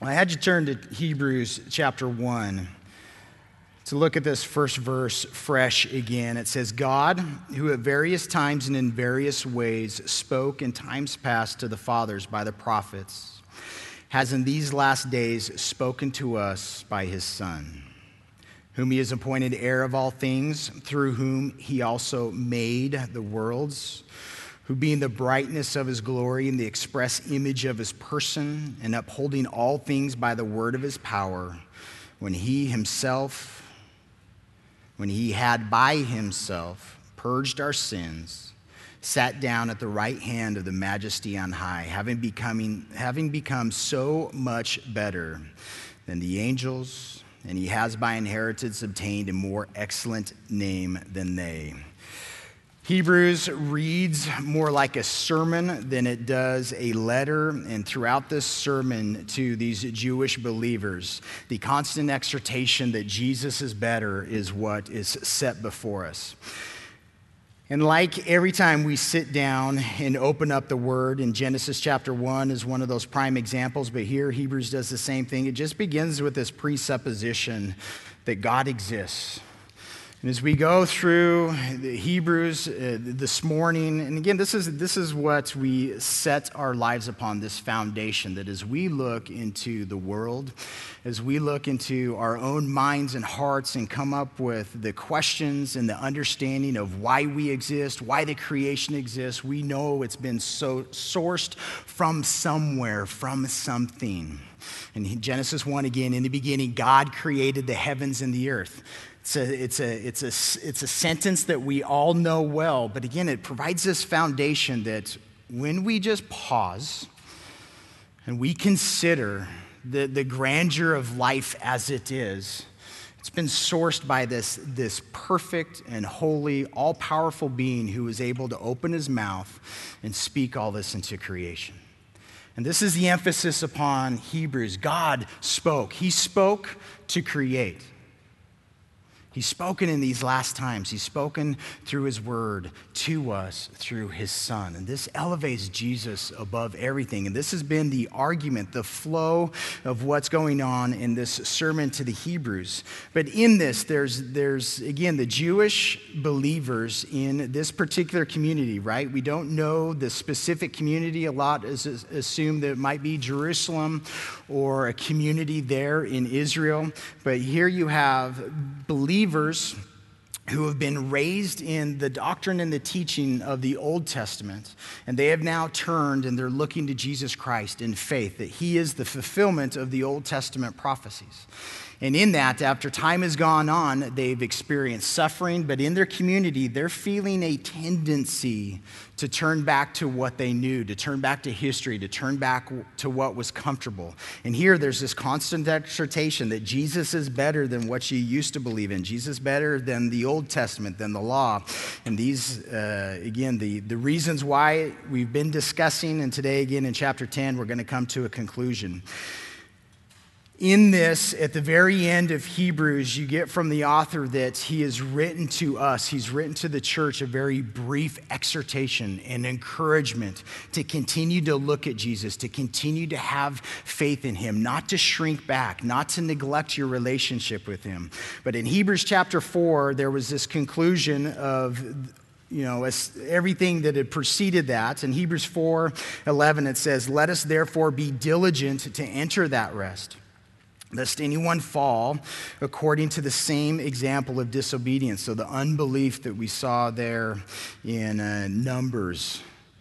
Well, I had you turn to Hebrews chapter 1 to look at this first verse fresh again. It says, God, who at various times and in various ways spoke in times past to the fathers by the prophets, has in these last days spoken to us by his Son, whom he has appointed heir of all things, through whom he also made the worlds, who being the brightness of his glory and the express image of his person, and upholding all things by the word of his power, when he had by himself purged our sins, sat down at the right hand of the majesty on high, having become so much better than the angels, and he has by inheritance obtained a more excellent name than they. Hebrews reads more like a sermon than it does a letter, and throughout this sermon to these Jewish believers, the constant exhortation that Jesus is better is what is set before us. And like every time we sit down and open up the Word, in Genesis chapter 1 is one of those prime examples, but here Hebrews does the same thing. It just begins with this presupposition that God exists. And as we go through the Hebrews this morning, and again, this is what we set our lives upon, this foundation, that as we look into the world, as we look into our own minds and hearts and come up with the questions and the understanding of why we exist, why the creation exists, we know it's been so sourced from somewhere, from something. In Genesis 1, again, in the beginning, God created the heavens and the earth. It's a sentence that we all know well, but again, it provides this foundation that when we just pause and we consider the grandeur of life as it is, it's been sourced by this perfect and holy, all-powerful being who is able to open his mouth and speak all this into creation. And this is the emphasis upon Hebrews. God spoke. He spoke to create. He's spoken in these last times. He's spoken through his word to us through his Son. And this elevates Jesus above everything. And this has been the argument, the flow of what's going on in this sermon to the Hebrews. But in this, there's again, the Jewish believers in this particular community, right? We don't know the specific community. A lot is assumed that it might be Jerusalem or a community there in Israel. But here you have believers who have been raised in the doctrine and the teaching of the Old Testament, and they have now turned and they're looking to Jesus Christ in faith, that he is the fulfillment of the Old Testament prophecies. And in that, after time has gone on, they've experienced suffering, but in their community, they're feeling a tendency to turn back to what they knew, to turn back to history, to turn back to what was comfortable. And here, there's this constant exhortation that Jesus is better than what you used to believe in. Jesus is better than the Old Testament, than the law. And these, again, the reasons why we've been discussing, and today, again, in chapter 10, we're going to come to a conclusion. In this, at the very end of Hebrews, you get from the author that he has written to us, he's written to the church a very brief exhortation and encouragement to continue to look at Jesus, to continue to have faith in him, not to shrink back, not to neglect your relationship with him. But in Hebrews chapter 4, there was this conclusion of everything that had preceded that. In Hebrews 4:11, it says, "Let us therefore be diligent to enter that rest, lest anyone fall according to the same example of disobedience." So the unbelief that we saw there in Numbers.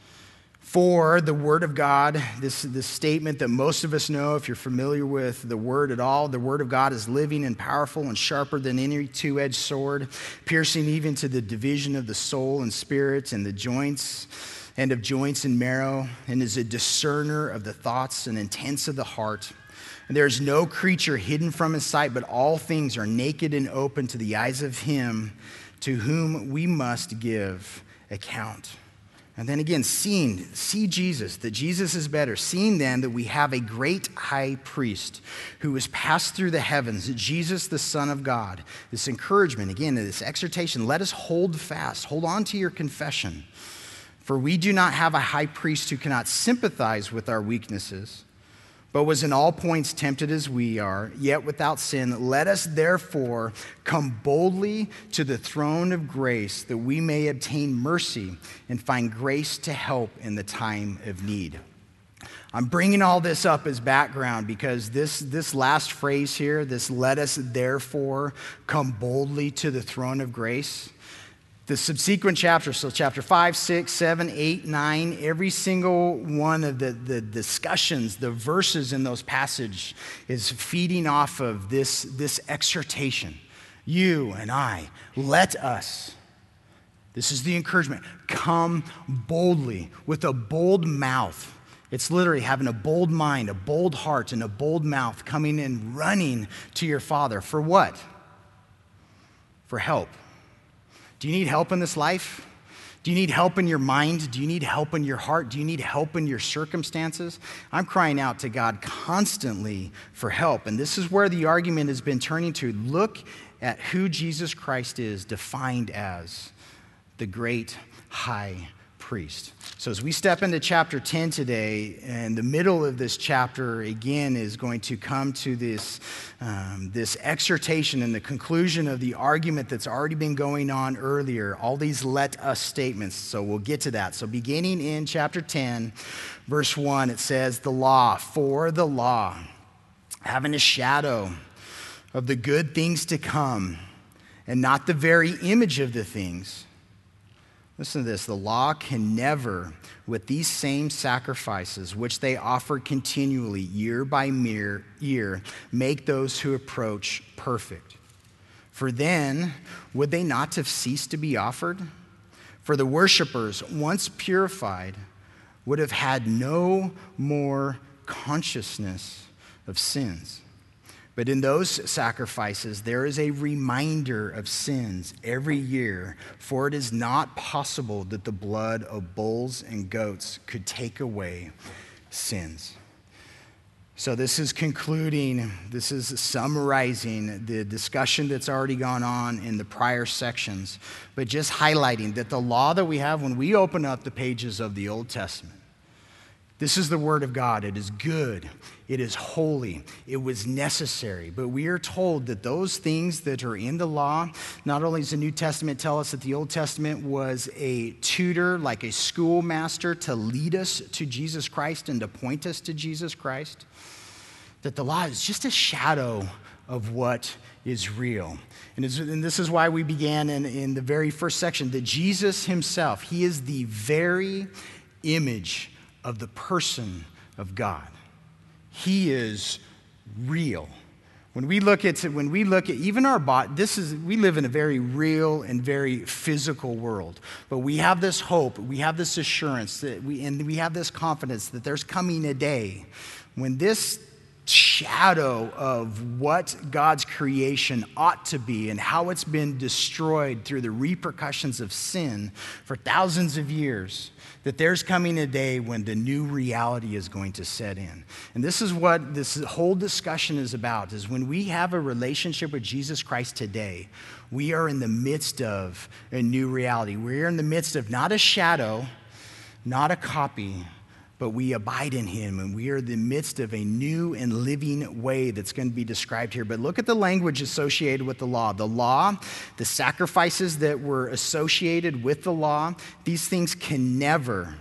For the word of God, this statement that most of us know, if you're familiar with the word at all, the word of God is living and powerful and sharper than any two-edged sword, piercing even to the division of the soul and spirit and the joints and of joints and marrow, and is a discerner of the thoughts and intents of the heart. There is no creature hidden from his sight, but all things are naked and open to the eyes of him to whom we must give account. And then again, see Jesus, that Jesus is better. Seeing then that we have a great high priest who has passed through the heavens, Jesus, the Son of God. This encouragement, again, this exhortation, let us hold fast, hold on to your confession. For we do not have a high priest who cannot sympathize with our weaknesses, but was in all points tempted as we are, yet without sin. Let us therefore come boldly to the throne of grace, that we may obtain mercy and find grace to help in the time of need. I'm bringing all this up as background because this last phrase here, this let us therefore come boldly to the throne of grace, the subsequent chapters, so chapter 5, 6, 7, 8, 9, every single one of the discussions, the verses in those passages is feeding off of this exhortation. You and I, let us. This is the encouragement. Come boldly with a bold mouth. It's literally having a bold mind, a bold heart, and a bold mouth, coming and running to your Father. For what? For help. Do you need help in this life? Do you need help in your mind? Do you need help in your heart? Do you need help in your circumstances? I'm crying out to God constantly for help. And this is where the argument has been turning to. Look at who Jesus Christ is, defined as the great high priest. So as we step into chapter 10 today, and the middle of this chapter again is going to come to this exhortation and the conclusion of the argument that's already been going on earlier, all these let us statements. So we'll get to that. So beginning in chapter 10, verse 1, it says, the law, for the law, having a shadow of the good things to come, and not the very image of the things. Listen to this. The law can never, with these same sacrifices, which they offer continually, year by year, make those who approach perfect. For then, would they not have ceased to be offered? For the worshipers, once purified, would have had no more consciousness of sins. But in those sacrifices, there is a reminder of sins every year, for it is not possible that the blood of bulls and goats could take away sins. So this is concluding, this is summarizing the discussion that's already gone on in the prior sections, but just highlighting that the law that we have when we open up the pages of the Old Testament, this is the word of God. It is good. It is holy. It was necessary. But we are told that those things that are in the law, not only does the New Testament tell us that the Old Testament was a tutor, like a schoolmaster, to lead us to Jesus Christ and to point us to Jesus Christ, that the law is just a shadow of what is real. And this is why we began in the very first section, that Jesus himself, he is the very image of the person of God. He is real. When we look at even our body, we live in a very real and very physical world. But we have this hope, we have this assurance and we have this confidence that there's coming a day when this shadow of what God's creation ought to be and how it's been destroyed through the repercussions of sin for thousands of years, that there's coming a day when the new reality is going to set in. And this is what this whole discussion is about, is when we have a relationship with Jesus Christ today, we are in the midst of a new reality. We're in the midst of not a shadow, not a copy, but we abide in him, and we are in the midst of a new and living way that's going to be described here. But look at the language associated with the law. The law, the sacrifices that were associated with the law, these things can never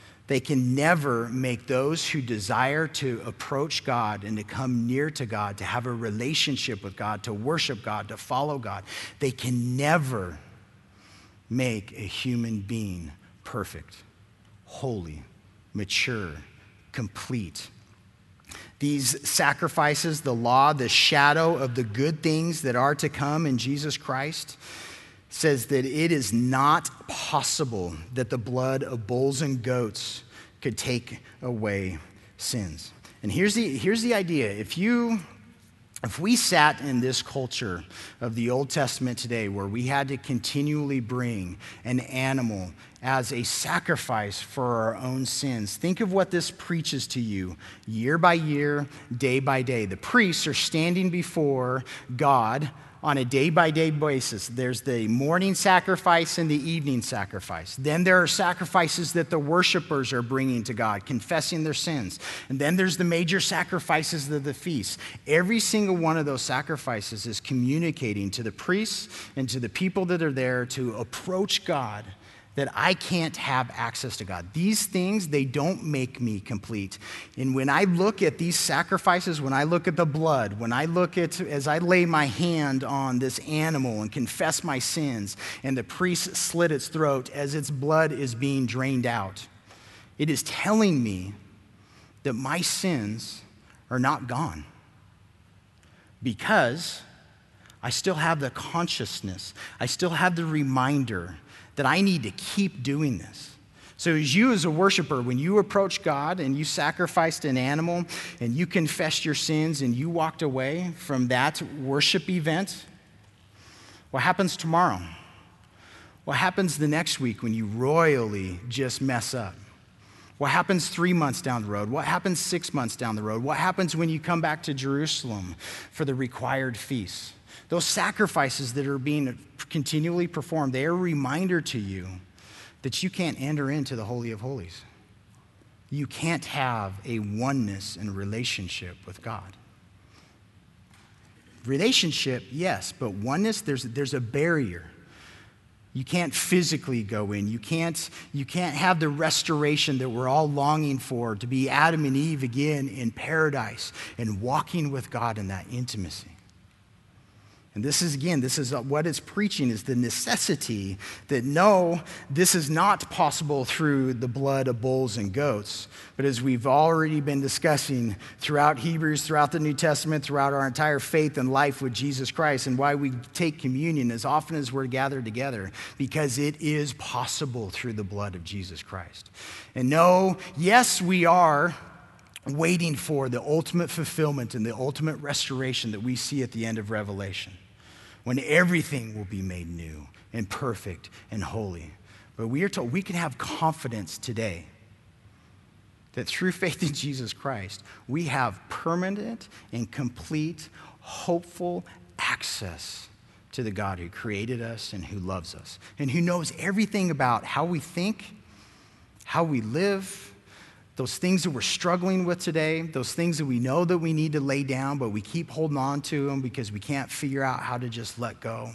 make those who desire to approach God and to come near to God, to have a relationship with God, to worship God, to follow God, they can never make a human being perfect, holy, mature, complete. These sacrifices, the law, the shadow of the good things that are to come in Jesus Christ, says that it is not possible that the blood of bulls and goats could take away sins. And here's the idea. If we sat in this culture of the Old Testament today, where we had to continually bring an animal as a sacrifice for our own sins. Think of what this preaches to you year by year, day by day. The priests are standing before God on a day-by-day basis. There's the morning sacrifice and the evening sacrifice. Then there are sacrifices that the worshipers are bringing to God, confessing their sins. And then there's the major sacrifices of the feast. Every single one of those sacrifices is communicating to the priests and to the people that are there to approach God, that I can't have access to God. These things, they don't make me complete. And when I look at these sacrifices, when I look at the blood, when I look at, as I lay my hand on this animal and confess my sins, and the priest slit its throat as its blood is being drained out, it is telling me that my sins are not gone, because I still have the consciousness, I still have the reminder that I need to keep doing this. So as you as a worshiper, when you approach God and you sacrificed an animal and you confessed your sins and you walked away from that worship event, what happens tomorrow? What happens the next week when you royally just mess up? What happens 3 months down the road? What happens 6 months down the road? What happens when you come back to Jerusalem for the required feasts? Those sacrifices that are being continually performed, they are a reminder to you that you can't enter into the Holy of Holies. You can't have a oneness and relationship with God. Relationship, yes, but oneness, there's a barrier. You can't physically go in. You can't have the restoration that we're all longing for, to be Adam and Eve again in paradise and walking with God in that intimacy. And this is what it's preaching, is the necessity that no, this is not possible through the blood of bulls and goats, but as we've already been discussing throughout Hebrews, throughout the New Testament, throughout our entire faith and life with Jesus Christ, and why we take communion as often as we're gathered together, because it is possible through the blood of Jesus Christ. And no, yes, we are waiting for the ultimate fulfillment and the ultimate restoration that we see at the end of Revelation, when everything will be made new and perfect and holy. But we are told we can have confidence today that through faith in Jesus Christ, we have permanent and complete, hopeful access to the God who created us and who loves us and who knows everything about how we think, how we live, those things that we're struggling with today, those things that we know that we need to lay down, but we keep holding on to them because we can't figure out how to just let go.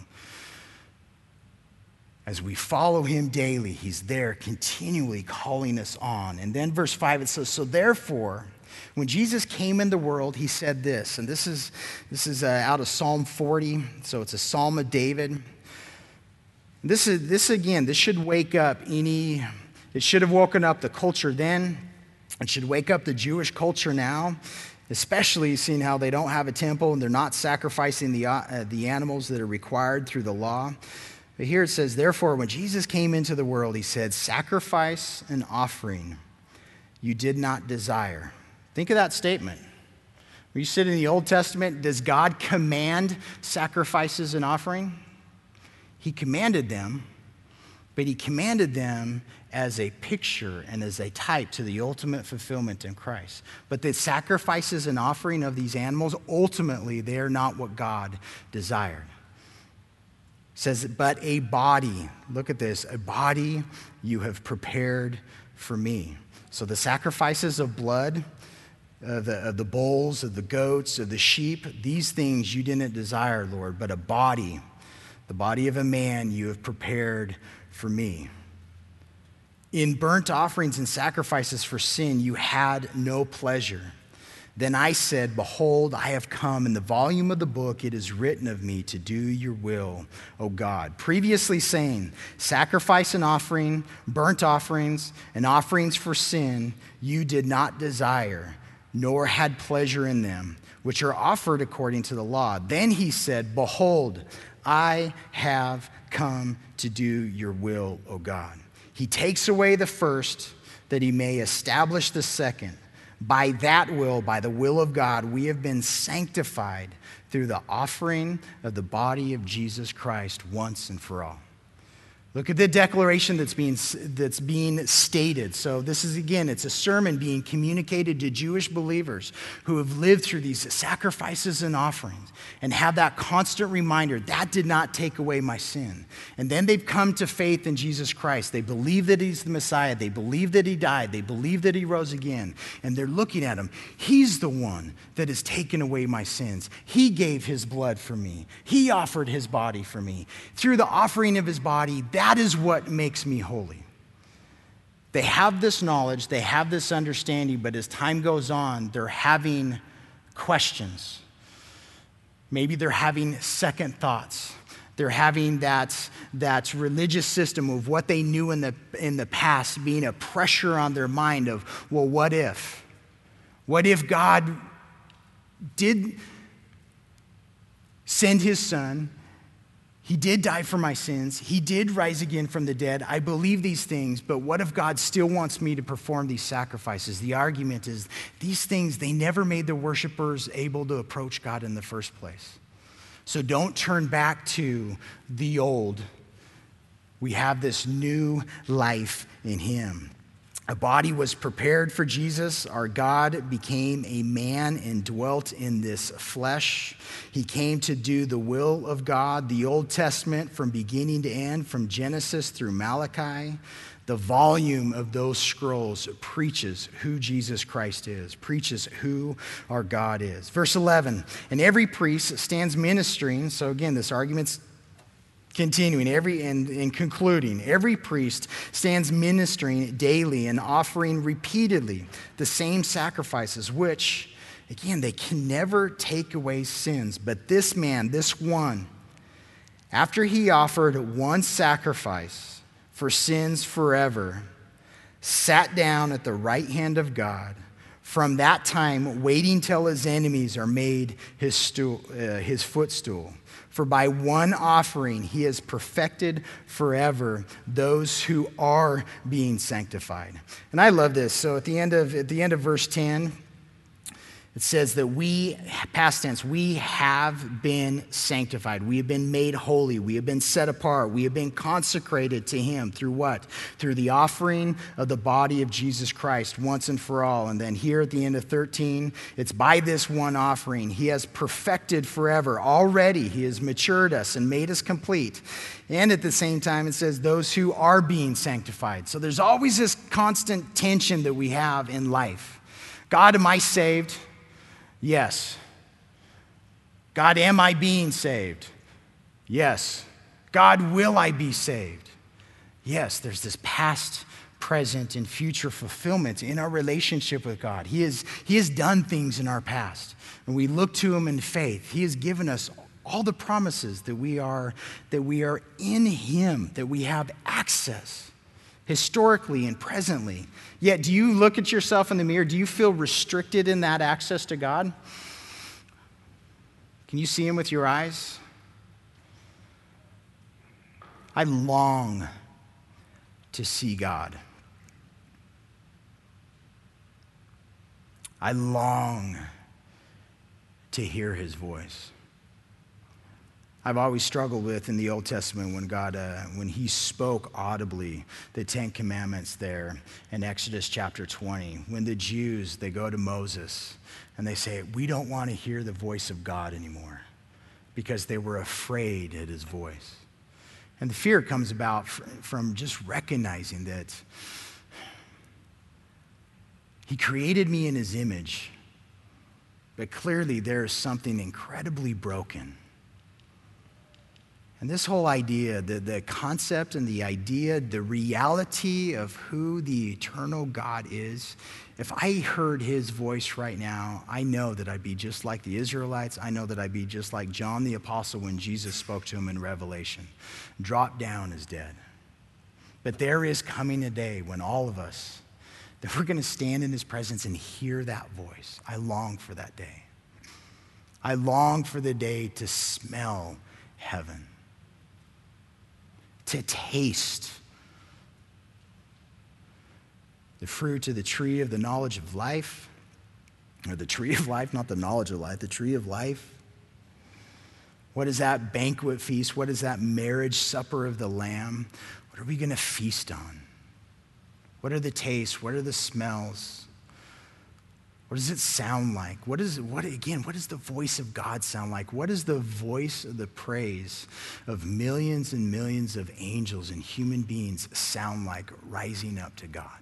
As we follow him daily, he's there continually calling us on. And then verse 5, it says, so therefore, when Jesus came in the world, he said this, and this is out of Psalm 40, so it's a Psalm of David. This should wake up it should have woken up the culture then. It should wake up the Jewish culture now, especially seeing how they don't have a temple and they're not sacrificing the animals that are required through the law. But here it says, therefore, when Jesus came into the world, he said, sacrifice and offering you did not desire. Think of that statement. When you sit in the Old Testament, does God command sacrifices and offering? He commanded them, but he commanded them as a picture and as a type to the ultimate fulfillment in Christ. But the sacrifices and offering of these animals, ultimately, they are not what God desired. It says, but a body, look at this, a body you have prepared for me. So the sacrifices of blood, of the bulls, of the goats, of the sheep, these things you didn't desire, Lord, but a body, the body of a man you have prepared for me. In burnt offerings and sacrifices for sin, you had no pleasure. Then I said, behold, I have come. In the volume of the book, it is written of me to do your will, O God. Previously saying, sacrifice and offering, burnt offerings, and offerings for sin, you did not desire, nor had pleasure in them, which are offered according to the law. Then he said, behold, I have come to do your will, O God. He takes away the first, that he may establish the second. By that will, by the will of God, we have been sanctified through the offering of the body of Jesus Christ once and for all. Look at the declaration that's being stated. So this is, again, it's a sermon being communicated to Jewish believers who have lived through these sacrifices and offerings and have that constant reminder, that did not take away my sin. And then they've come to faith in Jesus Christ. They believe that he's the Messiah. They believe that he died. They believe that he rose again. And they're looking at him. He's the one that has taken away my sins. He gave his blood for me. He offered his body for me. Through the offering of his body, that is what makes me holy. They have this knowledge, they have this understanding, but as time goes on, they're having questions. Maybe they're having second thoughts. They're having that religious system of what they knew in the past being a pressure on their mind of, well, what if? What if God did send his son? He did die for my sins. He did rise again from the dead. I believe these things, but what if God still wants me to perform these sacrifices? The argument is these things, they never made the worshipers able to approach God in the first place. So don't turn back to the old. We have this new life in him. A body was prepared for Jesus. Our God became a man and dwelt in this flesh. He came to do the will of God. The Old Testament, from beginning to end, from Genesis through Malachi, the volume of those scrolls preaches who Jesus Christ is, preaches who our God is. Verse 11, and every priest stands ministering. So again, this argument's continuing, and concluding, every priest stands ministering daily and offering repeatedly the same sacrifices, which, again, they can never take away sins. But this man, this one, after he offered one sacrifice for sins forever, sat down at the right hand of God, from that time waiting till his enemies are made his footstool. For by one offering he has perfected forever those who are being sanctified. And I love this. So at the end of verse 10, it says that we, past tense, we have been sanctified. We have been made holy. We have been set apart. We have been consecrated to him through what? Through the offering of the body of Jesus Christ once and for all. And then here at the end of 13, it's by this one offering. He has perfected forever. Already he has matured us and made us complete. And at the same time, it says those who are being sanctified. So there's always this constant tension that we have in life. God, am I saved? Yes. God, am I being saved? Yes. God, will I be saved? Yes, there's this past, present, and future fulfillment in our relationship with God. He has done things in our past, and we look to him in faith. He has given us all the promises that we are in him, that we have access historically and presently. Yet, do you look at yourself in the mirror? Do you feel restricted in that access to God? Can you see him with your eyes? I long to see God. I long to hear his voice. I've always struggled with in the Old Testament when God, when he spoke audibly, the 10 Commandments there in Exodus chapter 20, when the Jews, they go to Moses and they say, we don't want to hear the voice of God anymore because they were afraid at his voice. And the fear comes about from just recognizing that he created me in his image, but clearly there is something incredibly broken. And this whole idea, the concept and the idea, the reality of who the eternal God is, if I heard his voice right now, I know that I'd be just like the Israelites. I know that I'd be just like John the Apostle when Jesus spoke to him in Revelation. Drop down as dead. But there is coming a day when all of us, that we're going to stand in his presence and hear that voice. I long for that day. I long for the day to smell heaven, to taste the fruit of the tree of the knowledge of life, or the tree of life, not the knowledge of life, the tree of life. What is that banquet feast? What is that marriage supper of the Lamb? What are we going to feast on? What are the tastes? What are the smells? What does it sound like? What does the voice of God sound like? What is the voice of the praise of millions and millions of angels and human beings sound like rising up to God?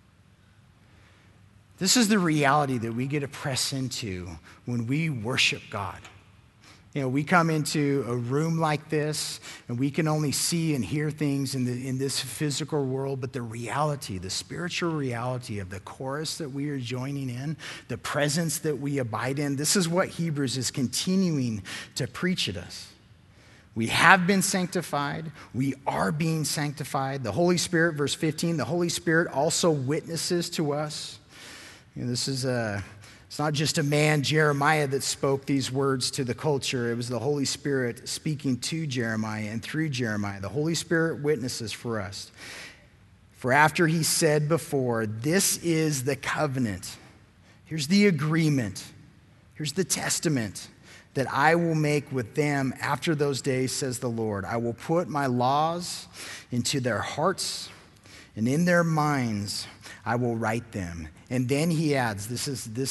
This is the reality that we get to press into when we worship God. You know, we come into a room like this, and we can only see and hear things in this physical world, but the reality, the spiritual reality of the chorus that we are joining in, the presence that we abide in, this is what Hebrews is continuing to preach at us. We have been sanctified. We are being sanctified. The Holy Spirit, verse 15, the Holy Spirit also witnesses to us. You know, it's not just a man, Jeremiah, that spoke these words to the culture. It was the Holy Spirit speaking to Jeremiah and through Jeremiah. The Holy Spirit witnesses for us. For after he said before, this is the covenant. Here's the agreement. Here's the testament that I will make with them after those days, says the Lord. I will put my laws into their hearts, and in their minds I will write them. And then he adds, this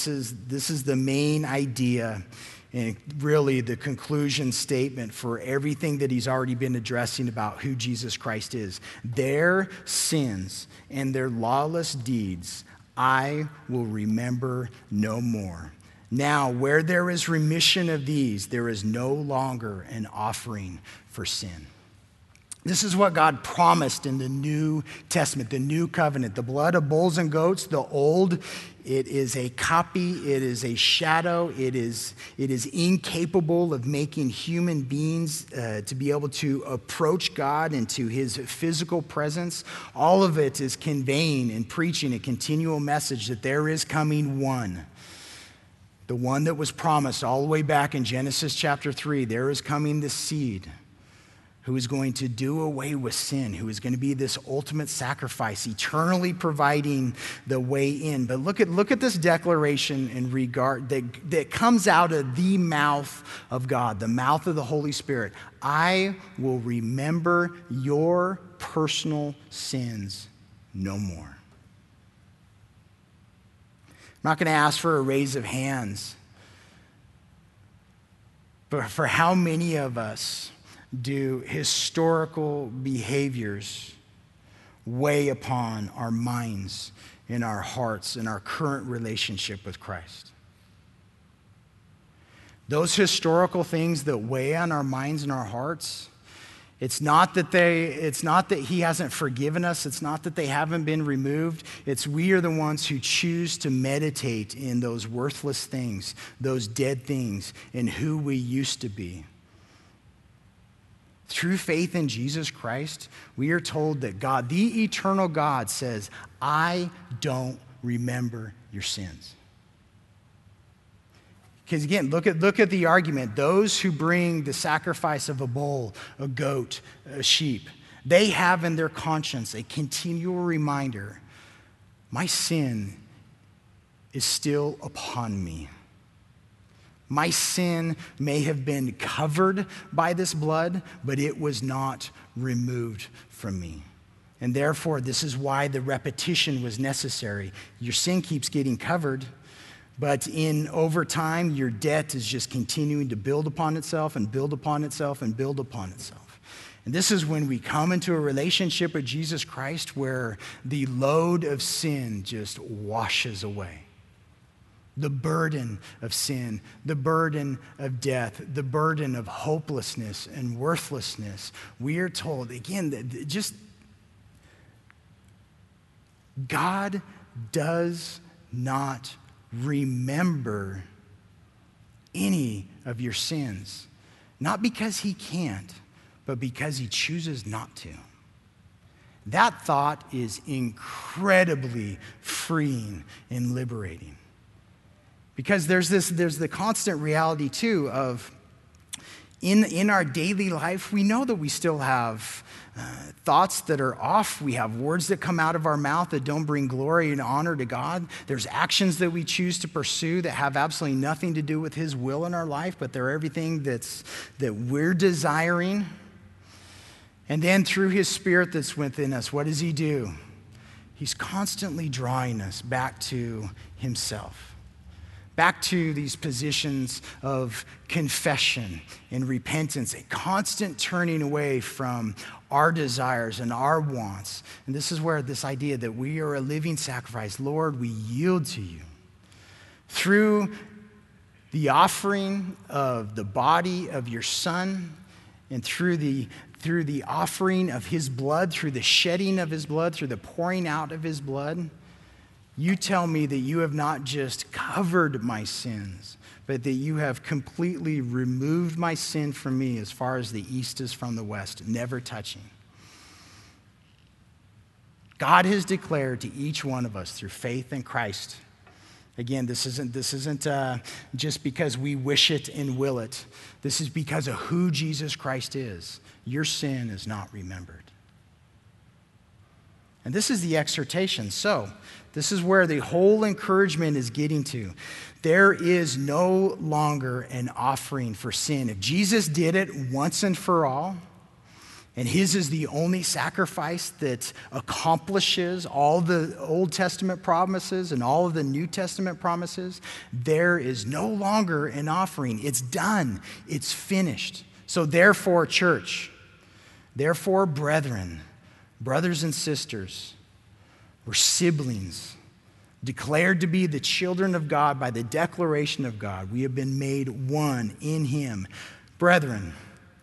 is the main idea and really the conclusion statement for everything that he's already been addressing about who Jesus Christ is. Their sins and their lawless deeds I will remember no more. Now, where there is remission of these, there is no longer an offering for sin. This is what God promised in the New Testament, the New Covenant. The blood of bulls and goats, the old, it is a copy, it is a shadow, it is incapable of making human beings to be able to approach God into his physical presence. All of it is conveying and preaching a continual message that there is coming one. The one that was promised all the way back in Genesis chapter 3, there is coming the seed who is going to do away with sin, who is going to be this ultimate sacrifice, eternally providing the way in. But look at this declaration in regard that comes out of the mouth of God, the mouth of the Holy Spirit. I will remember your personal sins no more. I'm not going to ask for a raise of hands, but for how many of us do historical behaviors weigh upon our minds and our hearts and our current relationship with Christ? Those historical things that weigh on our minds and our hearts, it's not that he hasn't forgiven us. It's not that they haven't been removed. It's we are the ones who choose to meditate in those worthless things, those dead things, and who we used to be. Through faith in Jesus Christ, we are told that God, the eternal God, says, I don't remember your sins. Because again, look at the argument. Those who bring the sacrifice of a bull, a goat, a sheep, they have in their conscience a continual reminder, my sin is still upon me. My sin may have been covered by this blood, but it was not removed from me. And therefore, this is why the repetition was necessary. Your sin keeps getting covered, but over time, your debt is just continuing to build upon itself and build upon itself and build upon itself. And this is when we come into a relationship with Jesus Christ where the load of sin just washes away. The burden of sin, the burden of death, the burden of hopelessness and worthlessness. We are told, again, that just God does not remember any of your sins. Not because he can't, but because he chooses not to. That thought is incredibly freeing and liberating. Because there's the constant reality too of in our daily life, we know that we still have thoughts that are off. We have words that come out of our mouth that don't bring glory and honor to God. There's actions that we choose to pursue that have absolutely nothing to do with his will in our life, but they're everything that we're desiring. And then through his Spirit that's within us, what does he do? He's constantly drawing us back to himself, back to these positions of confession and repentance, a constant turning away from our desires and our wants. And this is where this idea that we are a living sacrifice, Lord, we yield to you. Through the offering of the body of your Son, and through the offering of his blood, through the shedding of his blood, through the pouring out of his blood, you tell me that you have not just covered my sins, but that you have completely removed my sin from me as far as the east is from the west, never touching. God has declared to each one of us through faith in Christ. Again, this isn't just because we wish it and will it. This is because of who Jesus Christ is. Your sin is not remembered. And this is the exhortation. So, this is where the whole encouragement is getting to. There is no longer an offering for sin. If Jesus did it once and for all, and his is the only sacrifice that accomplishes all the Old Testament promises and all of the New Testament promises, there is no longer an offering. It's done. It's finished. So therefore, church, therefore, brethren, brothers and sisters, we're siblings, declared to be the children of God by the declaration of God. We have been made one in him. Brethren,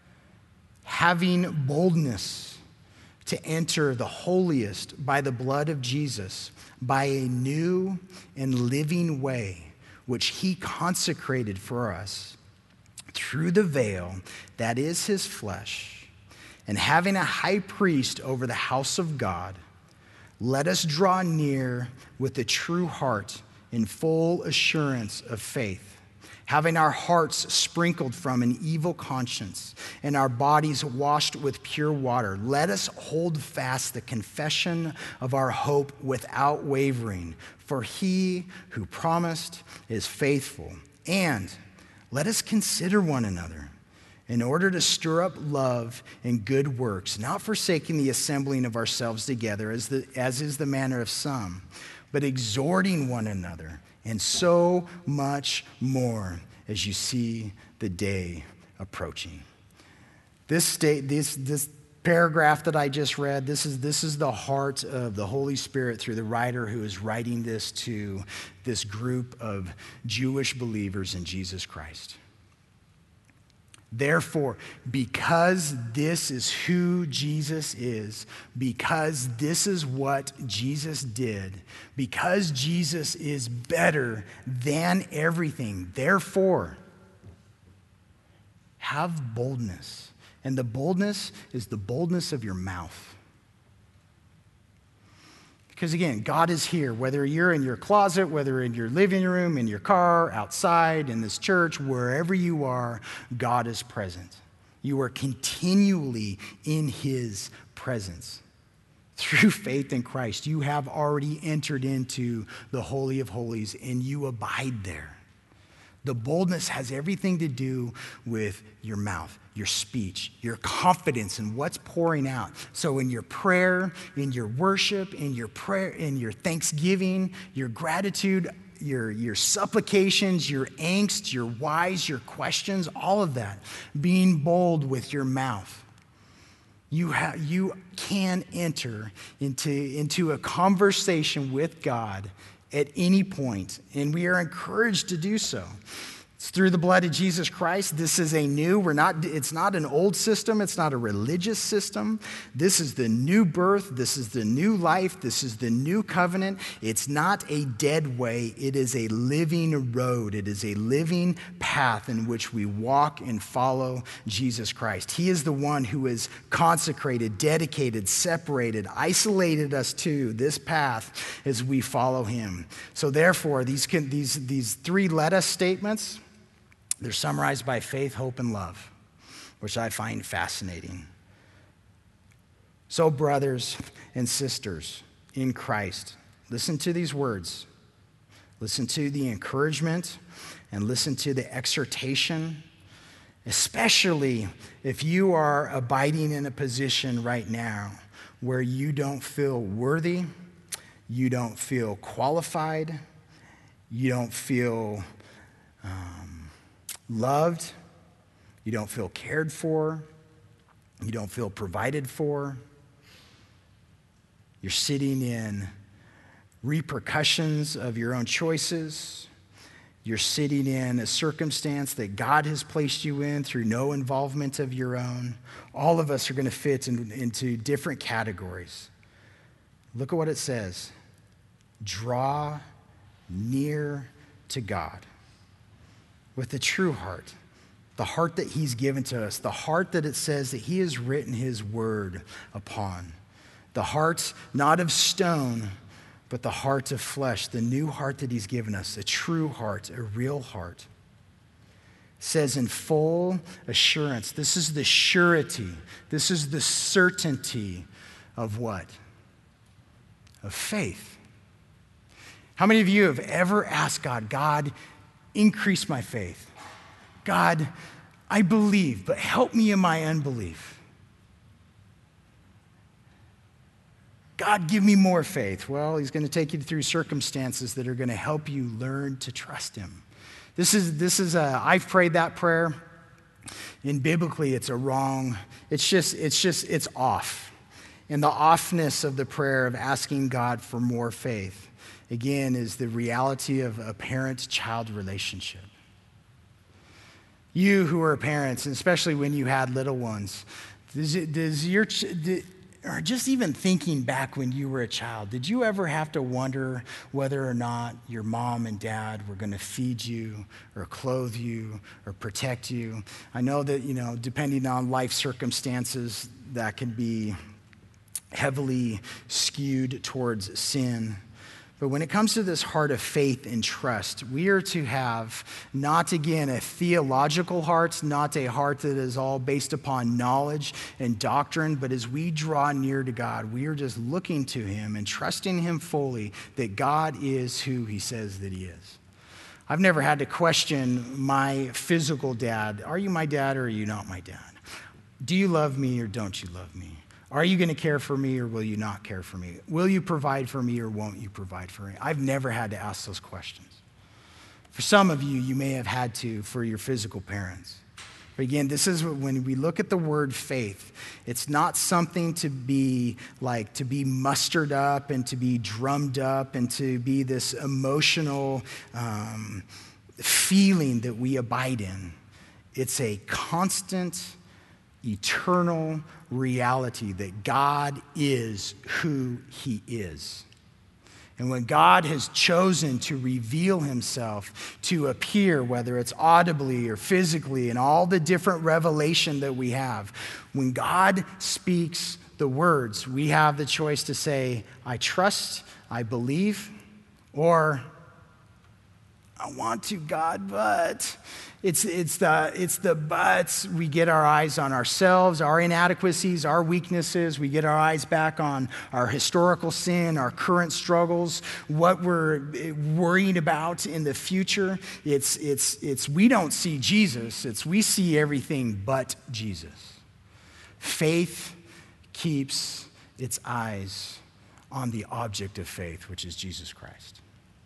having boldness to enter the holiest by the blood of Jesus, by a new and living way, which he consecrated for us through the veil that is his flesh, and having a high priest over the house of God, let us draw near with a true heart in full assurance of faith, having our hearts sprinkled from an evil conscience and our bodies washed with pure water. Let us hold fast the confession of our hope without wavering, for he who promised is faithful. And let us consider one another in order to stir up love and good works, not forsaking the assembling of ourselves together as is the manner of some, but exhorting one another, and so much more as you see the day approaching. This paragraph that I just read, this is the heart of the Holy Spirit through the writer who is writing this to this group of Jewish believers in Jesus Christ. Therefore, because this is who Jesus is, because this is what Jesus did, because Jesus is better than everything, therefore, have boldness. And the boldness is the boldness of your mouth. Because again, God is here, whether you're in your closet, whether in your living room, in your car, outside, in this church, wherever you are, God is present. You are continually in his presence. Through faith in Christ, you have already entered into the Holy of Holies and you abide there. The boldness has everything to do with your mouth, your speech, your confidence in what's pouring out. So in your prayer, in your worship, in your prayer, in your thanksgiving, your gratitude, your supplications, your angst, your whys, your questions, all of that, being bold with your mouth. You can enter into a conversation with God at any point, and we are encouraged to do so. It's through the blood of Jesus Christ. This is it's not an old system. It's not a religious system. This is the new birth. This is the new life. This is the new covenant. It's not a dead way. It is a living road. It is a living path in which we walk and follow Jesus Christ. He is the one who is consecrated, dedicated, separated, isolated us to this path as we follow him. So therefore, these three let us statements, they're summarized by faith, hope, and love, which I find fascinating. So, brothers and sisters in Christ, listen to these words. Listen to the encouragement and listen to the exhortation especially if you are abiding in a position right now where you don't feel worthy, you don't feel qualified, you don't feel loved, you don't feel cared for, you don't feel provided for. You're sitting in repercussions of your own choices. You're sitting in a circumstance that God has placed you in through no involvement of your own. All of us are going to fit into different categories. Look at what it says. Draw near to God with a true heart, the heart that he's given to us, the heart that it says that he has written his word upon, the heart not of stone, but the heart of flesh, the new heart that he's given us, a true heart, a real heart. It says in full assurance, this is the surety, this is the certainty of what? Of faith. How many of you have ever asked God, God, increase my faith? God, I believe, but help me in my unbelief. God, give me more faith. Well, he's going to take you through circumstances that are going to help you learn to trust him. I've prayed that prayer, and biblically it's it's off. And the offness of the prayer of asking God for more faith, again, is the reality of a parent-child relationship. You who are parents, and especially when you had little ones, or just even thinking back when you were a child, did you ever have to wonder whether or not your mom and dad were going to feed you or clothe you or protect you? I know that, depending on life circumstances, that can be heavily skewed towards sin. But when it comes to this heart of faith and trust, we are to have not, again, a theological heart, not a heart that is all based upon knowledge and doctrine, but as we draw near to God, we are just looking to him and trusting him fully that God is who he says that he is. I've never had to question my physical dad. Are you my dad or are you not my dad? Do you love me or don't you love me? Are you going to care for me or will you not care for me? Will you provide for me or won't you provide for me? I've never had to ask those questions. For some of you, you may have had to for your physical parents. But again, this is when we look at the word faith, it's not something to be mustered up and to be drummed up and to be this emotional feeling that we abide in. It's a constant, eternal reality that God is who he is. And when God has chosen to reveal himself, to appear, whether it's audibly or physically, and all the different revelation that we have, when God speaks the words, we have the choice to say, I trust, I believe, or I want to, God, but it's the buts. We get our eyes on ourselves, our inadequacies, our weaknesses. We get our eyes back on our historical sin, our current struggles, what we're worrying about in the future. It's we don't see Jesus. We see everything but Jesus. Faith keeps its eyes on the object of faith, which is Jesus Christ.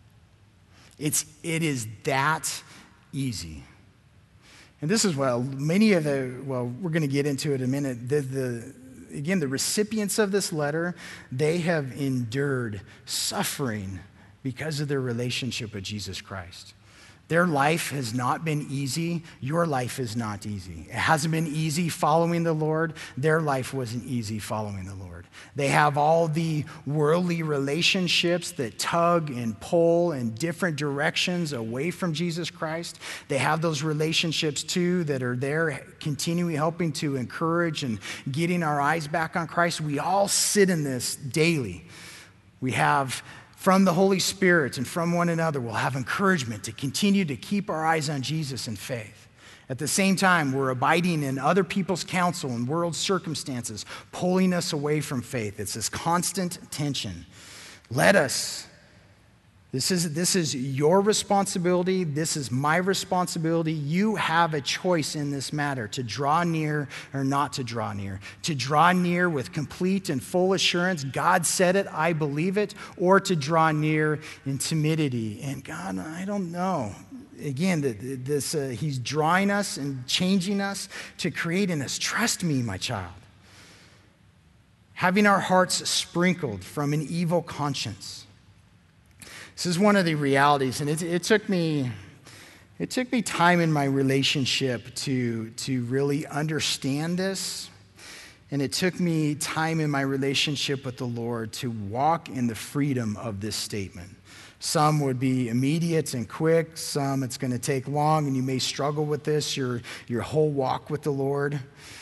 It is that easy. And this is, we're going to get into it in a minute. Again, the recipients of this letter, they have endured suffering because of their relationship with Jesus Christ. Their life has not been easy. Your life is not easy. It hasn't been easy following the Lord. Their life wasn't easy following the Lord. They have all the worldly relationships that tug and pull in different directions away from Jesus Christ. They have those relationships too that are there continually helping to encourage and getting our eyes back on Christ. We all sit in this daily. We have from the Holy Spirit and from one another, we'll have encouragement to continue to keep our eyes on Jesus in faith. At the same time, we're abiding in other people's counsel and world circumstances, pulling us away from faith. It's this constant tension. Let us This is your responsibility. This is my responsibility. You have a choice in this matter to draw near or not to draw near. To draw near with complete and full assurance, God said it, I believe it, or to draw near in timidity. And God, I don't know. Again, he's drawing us and changing us to create in us. Trust me, my child. Having our hearts sprinkled from an evil conscience. This is one of the realities, and it took me time in my relationship to really understand this, and it took me time in my relationship with the Lord to walk in the freedom of this statement. Some would be immediate and quick, some it's going to take long, and you may struggle with this your whole walk with the Lord.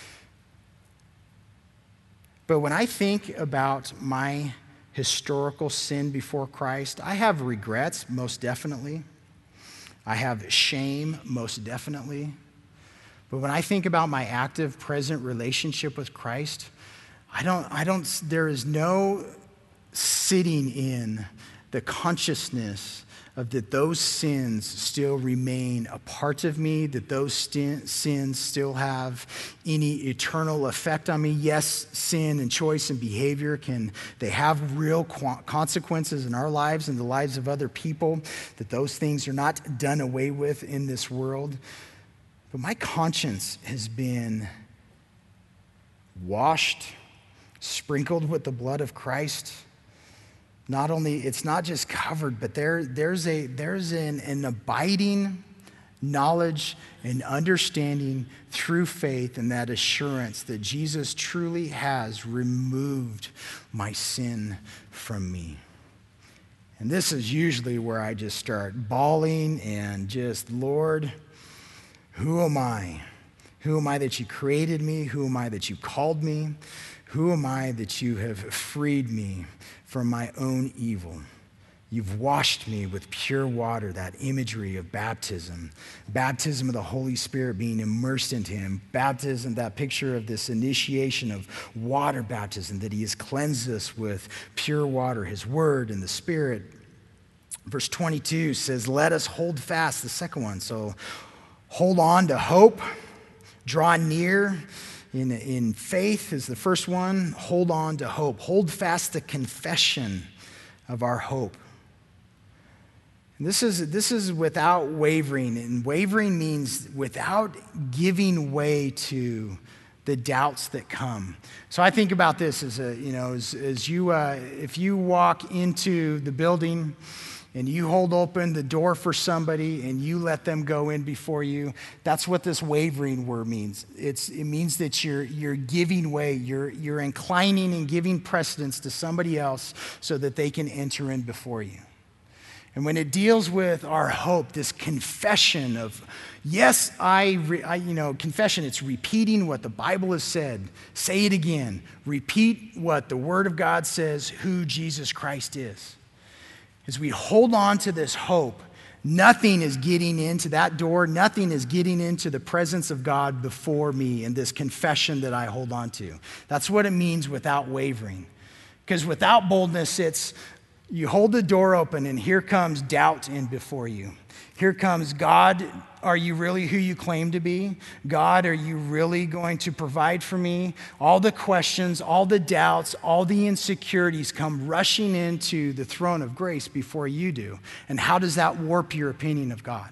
But when I think about my historical sin before Christ, I have regrets, most definitely. I have shame, most definitely. But when I think about my active, present relationship with Christ, there is no sitting in the consciousness of that those sins still remain a part of me, that those sins still have any eternal effect on me. Yes, sin and choice and behavior they have real consequences in our lives and the lives of other people, that those things are not done away with in this world. But my conscience has been washed, sprinkled with the blood of Christ. Not only, it's not just covered, but there's an abiding knowledge and understanding through faith and that assurance that Jesus truly has removed my sin from me. And this is usually where I just start bawling and just, Lord, who am I? Who am I that you created me? Who am I that you called me? Who am I that you have freed me from my own evil? You've washed me with pure water, that imagery of baptism. Baptism of the Holy Spirit, being immersed into him. Baptism, that picture of this initiation of water baptism, that he has cleansed us with pure water, his word and the Spirit. Verse 22 says, let us hold fast, the second one. So hold on to hope, draw near in faith is the first one. Hold on to hope. Hold fast the confession of our hope. And this is without wavering, and wavering means without giving way to the doubts that come. So I think about this as if you walk into the building and you hold open the door for somebody and you let them go in before you, that's what this wavering word means. It means that you're giving way, you're inclining and giving precedence to somebody else so that they can enter in before you. And when it deals with our hope, this confession of, yes, confession, it's repeating what the Bible has said. Say it again. Repeat what the Word of God says, who Jesus Christ is. As we hold on to this hope, nothing is getting into that door. Nothing is getting into the presence of God before me in this confession that I hold on to. That's what it means without wavering. Because without boldness, it's you hold the door open and here comes doubt in before you. Here comes, God, are you really who you claim to be? God, are you really going to provide for me? All the questions, all the doubts, all the insecurities come rushing into the throne of grace before you do. And how does that warp your opinion of God?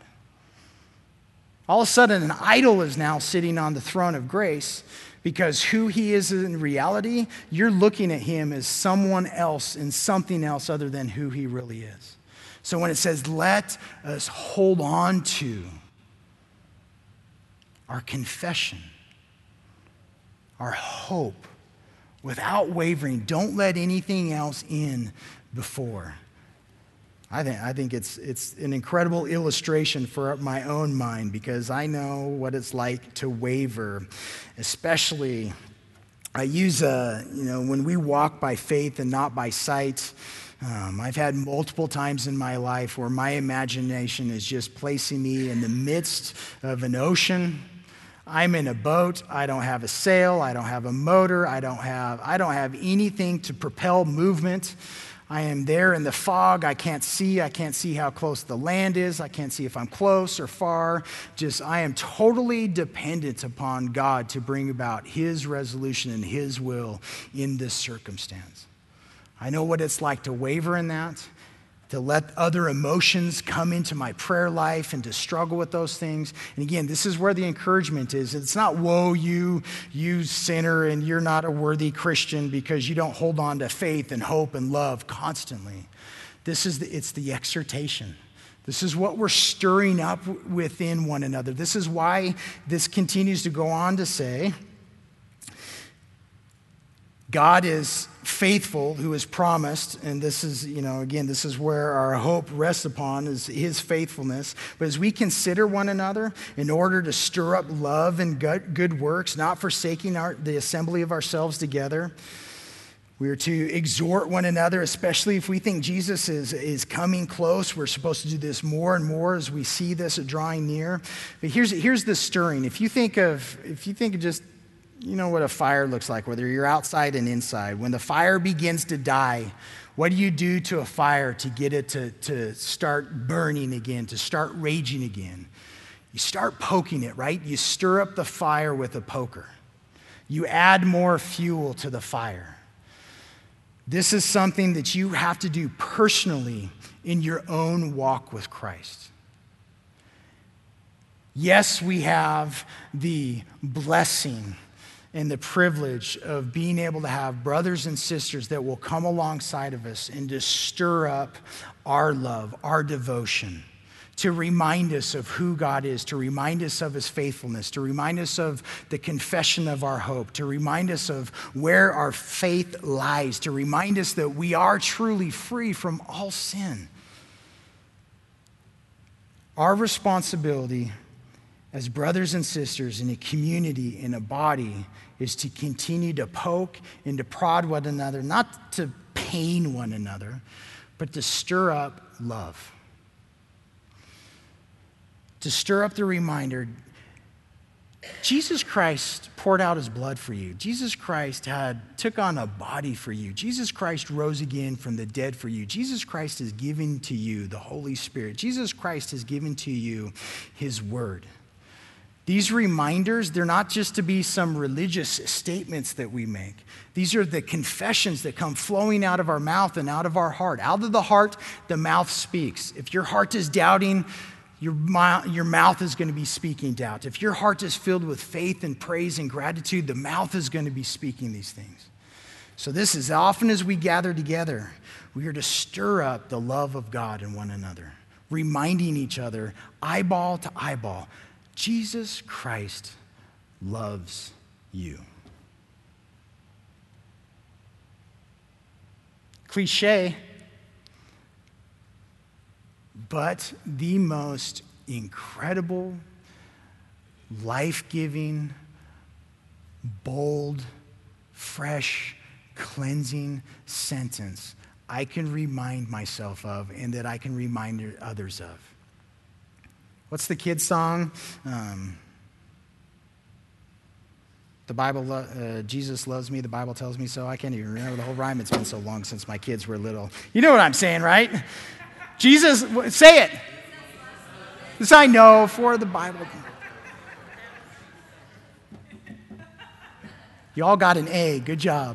All of a sudden, an idol is now sitting on the throne of grace because who he is in reality, you're looking at him as someone else and something else other than who he really is. So when it says, let us hold on to our confession, our hope, without wavering, don't let anything else in before. I think it's an incredible illustration for my own mind because I know what it's like to waver, especially I use, when we walk by faith and not by sight. I've had multiple times in my life where my imagination is just placing me in the midst of an ocean. I'm in a boat. I don't have a sail. I don't have a motor. I don't have anything to propel movement. I am there in the fog. I can't see how close the land is. I can't see if I'm close or far. I am totally dependent upon God to bring about his resolution and his will in this circumstance. I know what it's like to waver in that, to let other emotions come into my prayer life and to struggle with those things. And again, this is where the encouragement is. It's not, woe you sinner, and you're not a worthy Christian because you don't hold on to faith and hope and love constantly. It's the exhortation. This is what we're stirring up within one another. This is why this continues to go on to say, God is faithful who has promised, and this is, again, this is where our hope rests upon, is his faithfulness. But as we consider one another in order to stir up love and good works, not forsaking the assembly of ourselves together, we are to exhort one another, especially if we think Jesus is coming close. We're supposed to do this more and more as we see this drawing near. But here's the stirring. If you think of just, what a fire looks like, whether you're outside and inside. When the fire begins to die, what do you do to a fire to get it to start burning again, to start raging again? You start poking it, right? You stir up the fire with a poker. You add more fuel to the fire. This is something that you have to do personally in your own walk with Christ. Yes, we have the blessing and the privilege of being able to have brothers and sisters that will come alongside of us and to stir up our love, our devotion, to remind us of who God is, to remind us of his faithfulness, to remind us of the confession of our hope, to remind us of where our faith lies, to remind us that we are truly free from all sin. Our responsibility as brothers and sisters in a community, in a body, is to continue to poke and to prod one another, not to pain one another, but to stir up love. To stir up the reminder, Jesus Christ poured out his blood for you. Jesus Christ took on a body for you. Jesus Christ rose again from the dead for you. Jesus Christ has given to you the Holy Spirit. Jesus Christ has given to you his word. These reminders, they're not just to be some religious statements that we make. These are the confessions that come flowing out of our mouth and out of our heart. Out of the heart, the mouth speaks. If your heart is doubting, your mouth is going to be speaking doubt. If your heart is filled with faith and praise and gratitude, the mouth is going to be speaking these things. So this is, often as we gather together, we are to stir up the love of God in one another, reminding each other, eyeball to eyeball, Jesus Christ loves you. Cliche, but the most incredible, life-giving, bold, fresh, cleansing sentence I can remind myself of and that I can remind others of. What's the kids' song? The Bible, Jesus loves me, the Bible tells me so. I can't even remember the whole rhyme. It's been so long since my kids were little. You know what I'm saying, right? Jesus, say it. This I know for the Bible. You all got an A. Good job.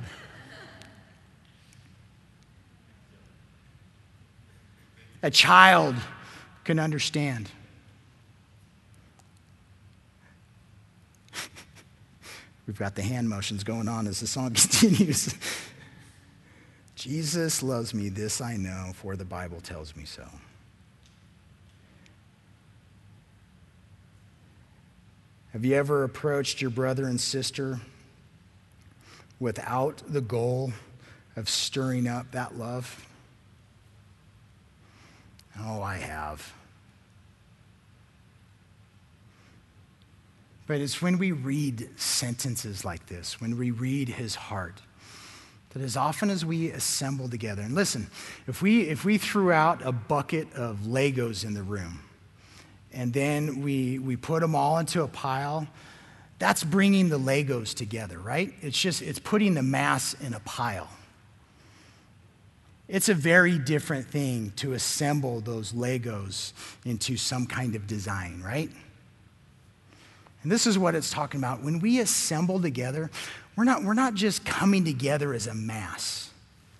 A child can understand. We've got the hand motions going on as the song continues. Jesus loves me, this I know, for the Bible tells me so. Have you ever approached your brother and sister without the goal of stirring up that love? Oh, I have. But it's when we read sentences like this, when we read his heart, that as often as we assemble together, and listen, if we threw out a bucket of Legos in the room, and then we put them all into a pile, that's bringing the Legos together, right? It's putting the mass in a pile. It's a very different thing to assemble those Legos into some kind of design, right? And this is what it's talking about. When we assemble together, we're not just coming together as a mass.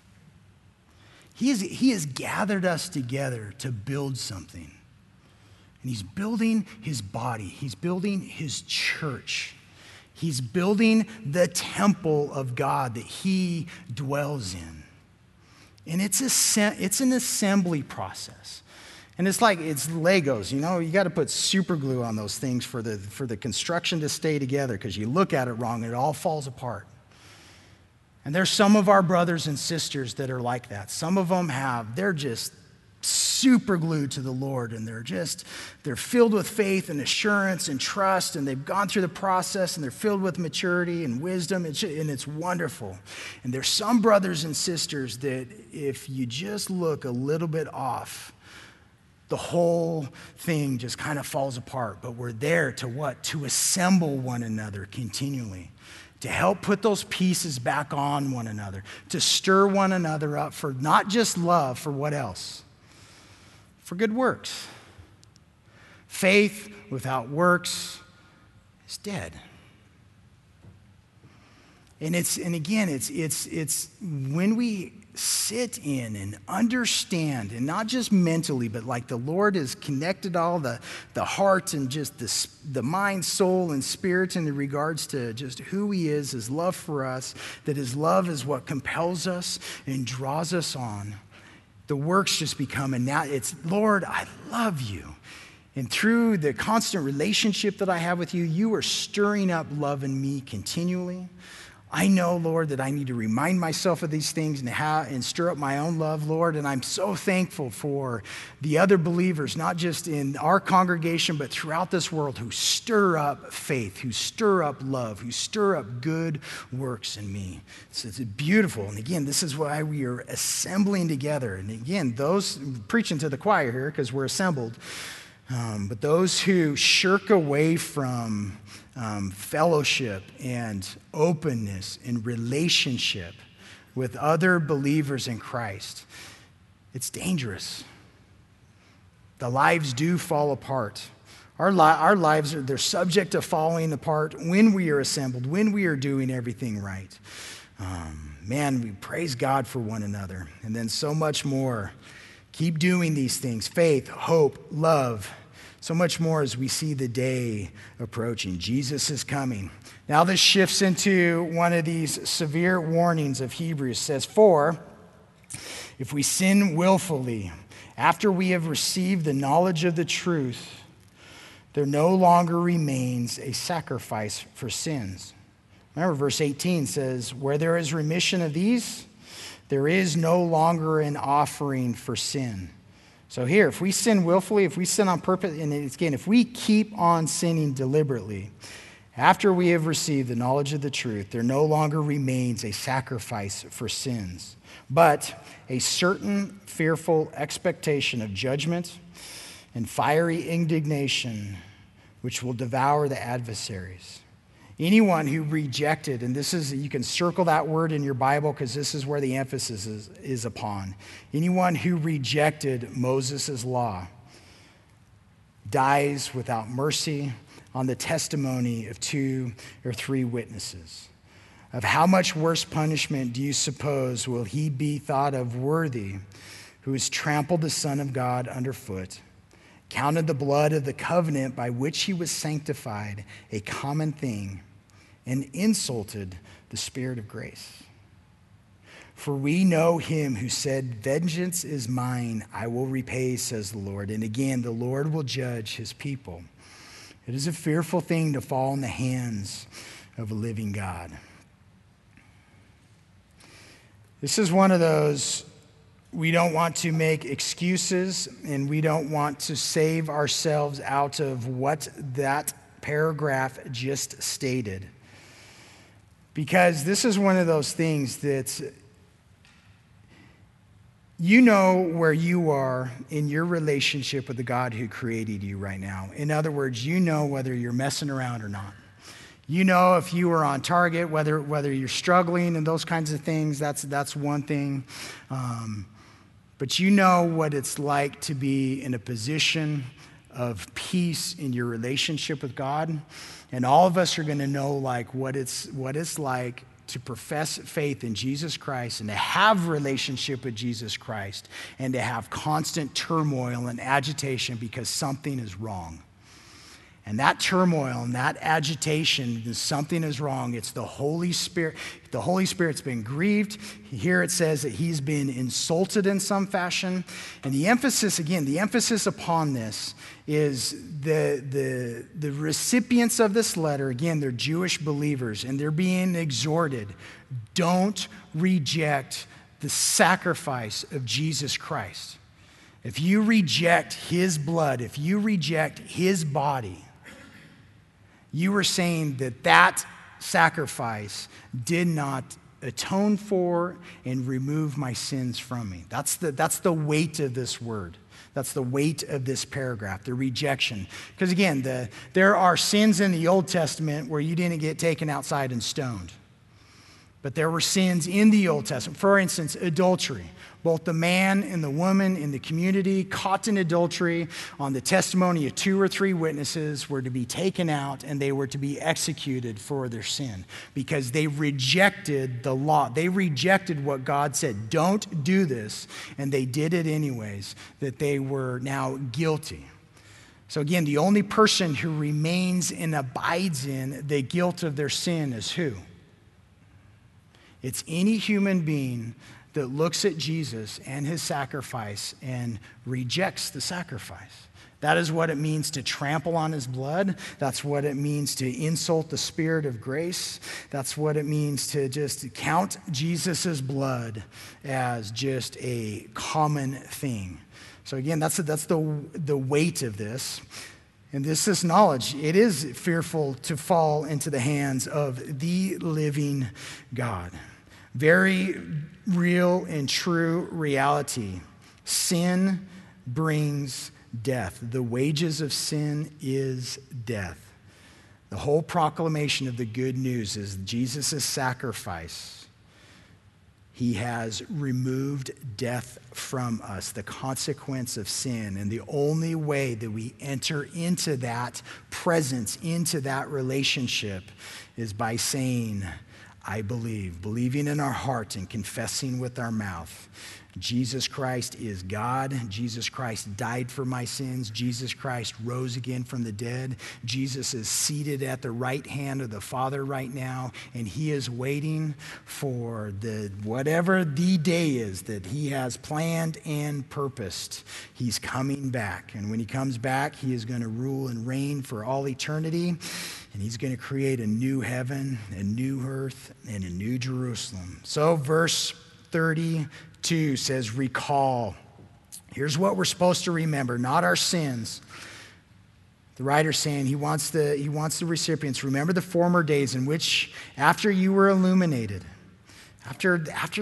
He has gathered us together to build something. And he's building his body. He's building his church. He's building the temple of God that he dwells in. And it's an assembly process. And it's Legos, you got to put super glue on those things for the construction to stay together, because you look at it wrong and it all falls apart. And there's some of our brothers and sisters that are like that. Some of them they're just super glued to the Lord, and they're filled with faith and assurance and trust, and they've gone through the process, and they're filled with maturity and wisdom, and it's wonderful. And there's some brothers and sisters that if you just look a little bit off, the whole thing just kind of falls apart. But we're there to what? To assemble one another continually, to help put those pieces back on one another, to stir one another up for not just love, for what else? For good works. Faith without works is dead. And again, it's when we sit in and understand, and not just mentally, but like the Lord has connected all the heart and just the mind, soul, and spirit in regards to just who he is, his love for us, that his love is what compels us and draws us on. The works just become, and now it's, Lord, I love you. And through the constant relationship that I have with you, you are stirring up love in me continually. I know, Lord, that I need to remind myself of these things and stir up my own love, Lord. And I'm so thankful for the other believers, not just in our congregation, but throughout this world, who stir up faith, who stir up love, who stir up good works in me. So it's beautiful. And again, this is why we are assembling together. And again, those preaching to the choir here, because we're assembled, but those who shirk away from fellowship and openness and relationship with other believers in Christ, it's dangerous. The lives do fall apart. Our lives they're subject to falling apart when we are assembled, when we are doing everything right. Man, we praise God for one another, and then so much more. Keep doing these things: faith, hope, love. So much more as we see the day approaching. Jesus is coming. Now this shifts into one of these severe warnings of Hebrews. It says, "For if we sin willfully, after we have received the knowledge of the truth, there no longer remains a sacrifice for sins." Remember, verse 18 says, "Where there is remission of these, there is no longer an offering for sin." So here, if we sin willfully, if we sin on purpose, and again, if we keep on sinning deliberately, after we have received the knowledge of the truth, there no longer remains a sacrifice for sins, but a certain fearful expectation of judgment and fiery indignation, which will devour the adversaries. Anyone who rejected, and this is, you can circle that word in your Bible because this is where the emphasis is upon. Anyone who rejected Moses' law dies without mercy on the testimony of 2 or 3 witnesses. Of how much worse punishment do you suppose will he be thought of worthy who has trampled the Son of God underfoot, counted the blood of the covenant by which he was sanctified a common thing, and insulted the Spirit of grace? For we know him who said, "Vengeance is mine, I will repay, says the Lord." And again, the Lord will judge his people. It is a fearful thing to fall in the hands of a living God. This is one of those, we don't want to make excuses, and we don't want to save ourselves out of what that paragraph just stated. Because this is one of those things that you know where you are in your relationship with the God who created you right now. In other words, you know whether you're messing around or not. You know if you are on target, whether you're struggling and those kinds of things. That's one thing. but you know what it's like to be in a position of peace in your relationship with God. And all of us are going to know like what it's like to profess faith in Jesus Christ and to have relationship with Jesus Christ and to have constant turmoil and agitation because something is wrong. And that turmoil and that agitation, something is wrong. It's the Holy Spirit. The Holy Spirit's been grieved. Here it says that he's been insulted in some fashion. And the emphasis upon this is the recipients of this letter, again, they're Jewish believers, and they're being exhorted, don't reject the sacrifice of Jesus Christ. If you reject his blood, if you reject his body, you were saying that sacrifice did not atone for and remove my sins from me. That's the weight of this word. That's the weight of this paragraph, the rejection. Because again, there are sins in the Old Testament where you didn't get taken outside and stoned. But there were sins in the Old Testament. For instance, adultery. Both the man and the woman in the community caught in adultery on the testimony of 2 or 3 witnesses were to be taken out and they were to be executed for their sin because they rejected the law. They rejected what God said. Don't do this. And they did it anyways, that they were now guilty. So again, the only person who remains and abides in the guilt of their sin is who? It's any human being that looks at Jesus and his sacrifice and rejects the sacrifice. That is what it means to trample on his blood. That's what it means to insult the Spirit of grace. That's what it means to just count Jesus' blood as just a common thing. So again, that's the weight of this. And this is knowledge. It is fearful to fall into the hands of the living God. Very real and true reality. Sin brings death. The wages of sin is death. The whole proclamation of the good news is Jesus' sacrifice. He has removed death from us, the consequence of sin. And the only way that we enter into that presence, into that relationship, is by saying, I believe, believing in our heart and confessing with our mouth. Jesus Christ is God. Jesus Christ died for my sins. Jesus Christ rose again from the dead. Jesus is seated at the right hand of the Father right now, and he is waiting for whatever the day is that he has planned and purposed. He's coming back, and when he comes back, he is going to rule and reign for all eternity. And he's going to create a new heaven, a new earth, and a new Jerusalem. So verse 32 says, recall. Here's what we're supposed to remember, not our sins. The writer's saying he wants the recipients, remember the former days in which after you were illuminated, after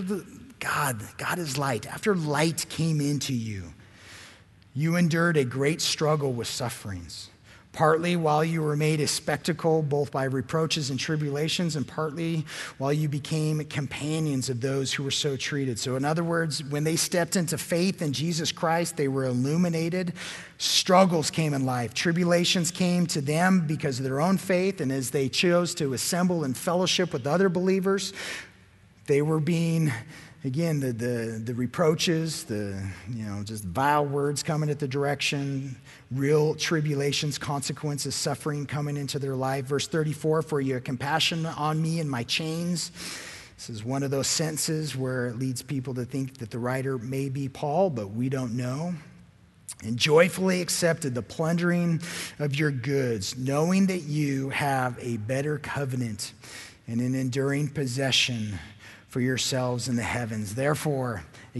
God is light, after light came into you, you endured a great struggle with sufferings. Partly while you were made a spectacle, both by reproaches and tribulations, and partly while you became companions of those who were so treated. So in other words, when they stepped into faith in Jesus Christ, they were illuminated. Struggles came in life. Tribulations came to them because of their own faith, and as they chose to assemble in fellowship with other believers, they were being, again, the reproaches, just vile words coming at the direction, real tribulations, consequences, suffering coming into their life. Verse 34, for you have compassion on me and my chains. This is one of those sentences where it leads people to think that the writer may be Paul, but we don't know. And joyfully accepted the plundering of your goods, knowing that you have a better covenant and an enduring possession for yourselves in the heavens. Therefore,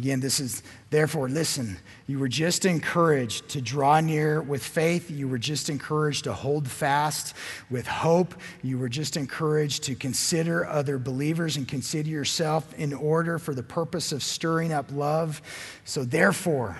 listen, you were just encouraged to draw near with faith. You were just encouraged to hold fast with hope. You were just encouraged to consider other believers and consider yourself in order for the purpose of stirring up love. So therefore,